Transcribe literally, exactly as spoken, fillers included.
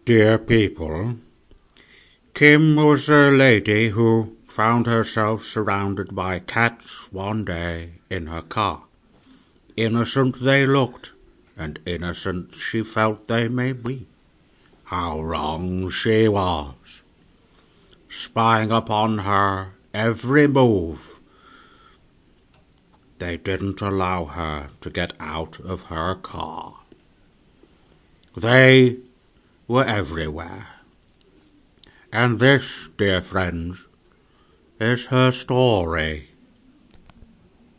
Dear people, Kim was a lady who found herself surrounded by cats one day in her car. Innocent they looked, and innocent she felt they may be. How wrong she was, spying upon her every move. They didn't allow her to get out of her car. They were everywhere. And this, dear friends, is her story.